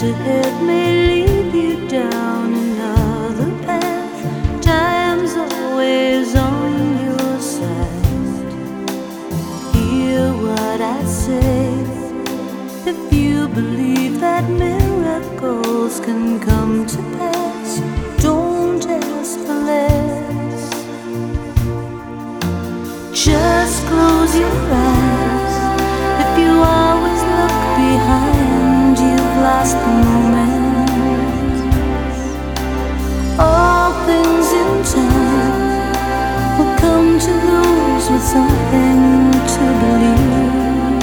ahead may lead you down another path. Time's always on your side. Hear what I say. If you believe that miracles can come to pass, don't ask for less. Just close your eyes. If you always look behind, you've lost the moment. All things in time will come to those with something to believe.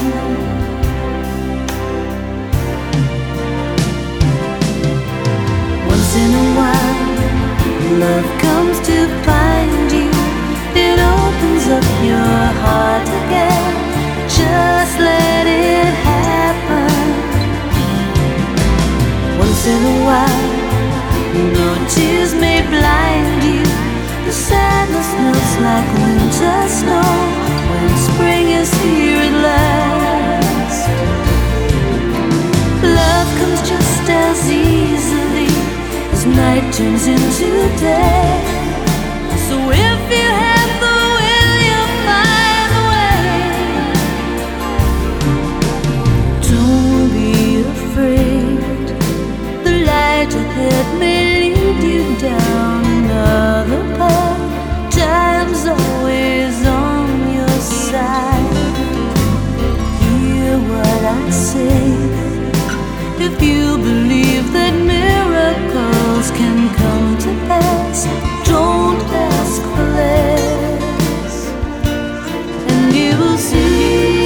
Once in a while, love comes to find you. It opens up your heart again. Just let it happen. Once in a while, no tears may blind you. The sadness melts like winter snow when spring is here at last. Love comes just as easily as night turns into day. So if you have the will, you'll find the way. Don't be afraid. The light ahead may lead you down another path. Time's always on your side. Hear what I say. If you believe that miracles can come to pass, don't ask for less, and you will see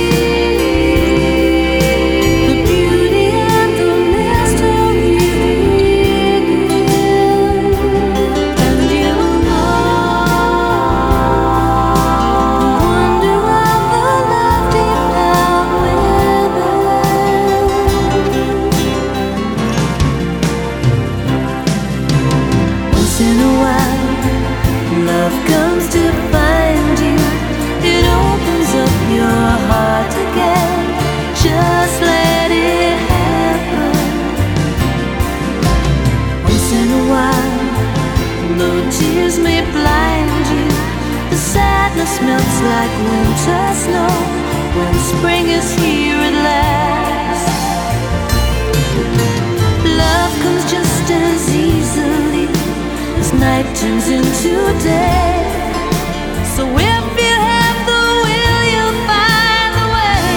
the beauty and the mystery, and you will know the wonder of the love deep down within. Once in a while, love comes to find you. It opens up your heart again. Just let it happen. Once in a while, no tears may blind you. The sadness melts like winter snow when spring is here at last. Love comes just as easily as night turns into day. So if you have the will, you'll find the way.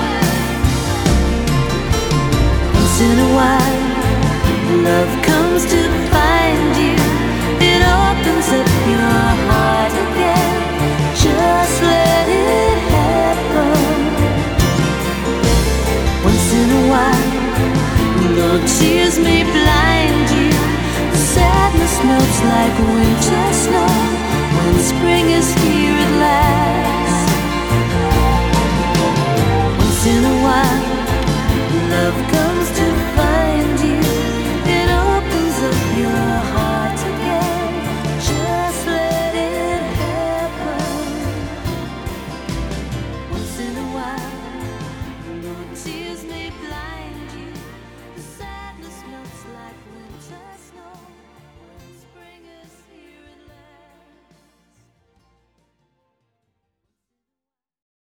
Once in a while, love comes to find you. It opens up your heart again. Just let it happen. Once in a while, no tears may blind you. Sadness melts like winter snow when spring is here at last.